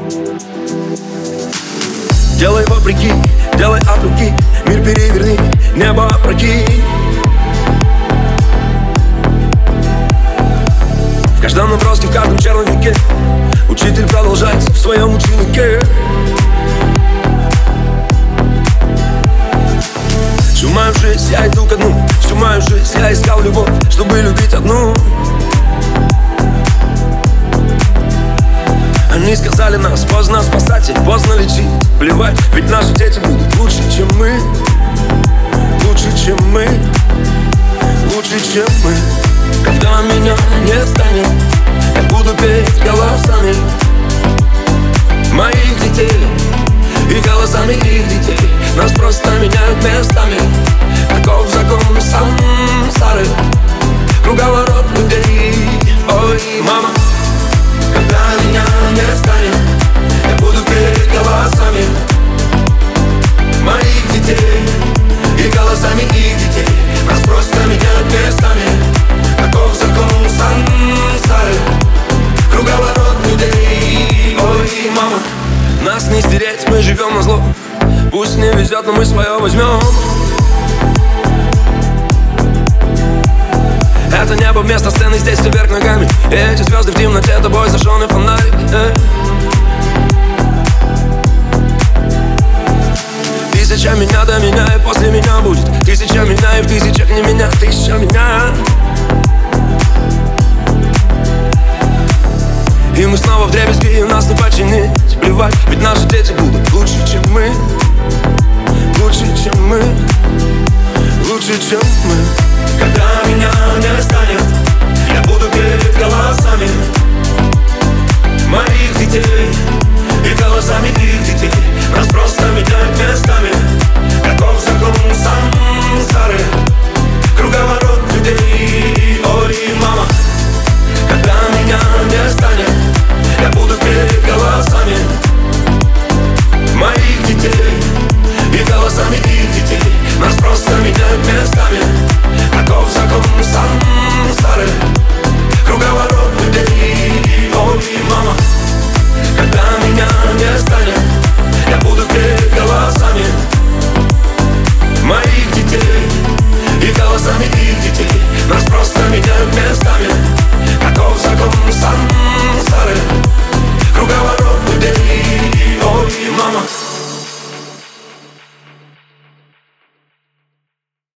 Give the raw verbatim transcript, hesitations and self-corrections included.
Делай вопреки, делай от руки, мир переверни, небо опрокинь. В каждом наброске, в каждом черновике учитель продолжает в своем ученике. Всю мою жизнь я иду ко дну, всю мою жизнь я искал любовь, чтобы любить одну. Они сказали нас, поздно спасать, поздно лечить. Плевать, ведь наши дети будут лучше, чем мы. Лучше, чем мы. Лучше, чем мы. Когда меня не станет, я буду петь голосами моих детей и голосами их детей. Нас просто меняют местами. Таков закон сансары, круговорот людей. Ой, мама, когда меня не станет, я буду петь голосами моих детей и голосами их детей. Нас просто меняют местами. Таков закон сансары, круговорот людей. Ой, мама, нас не стереть, мы живем на зло. Пусть не везет, но мы свое возьмем. Это небо вместо сцены, здесь все вверх ногами. И эти звезды в темноте, тобой зажженный фонарик. э. Тысяча меня до меня, и после меня будет тысяча меня, и в тысячах не меня, тысяча меня. И мы снова вдребезги, и нас не починить. Плевать, ведь наши дети будут лучше, чем мы. Лучше, чем мы. Лучше, чем мы. Когда меня не станет, я буду петь голосами моих детей и голосами их детей. Нас просто меняют местами.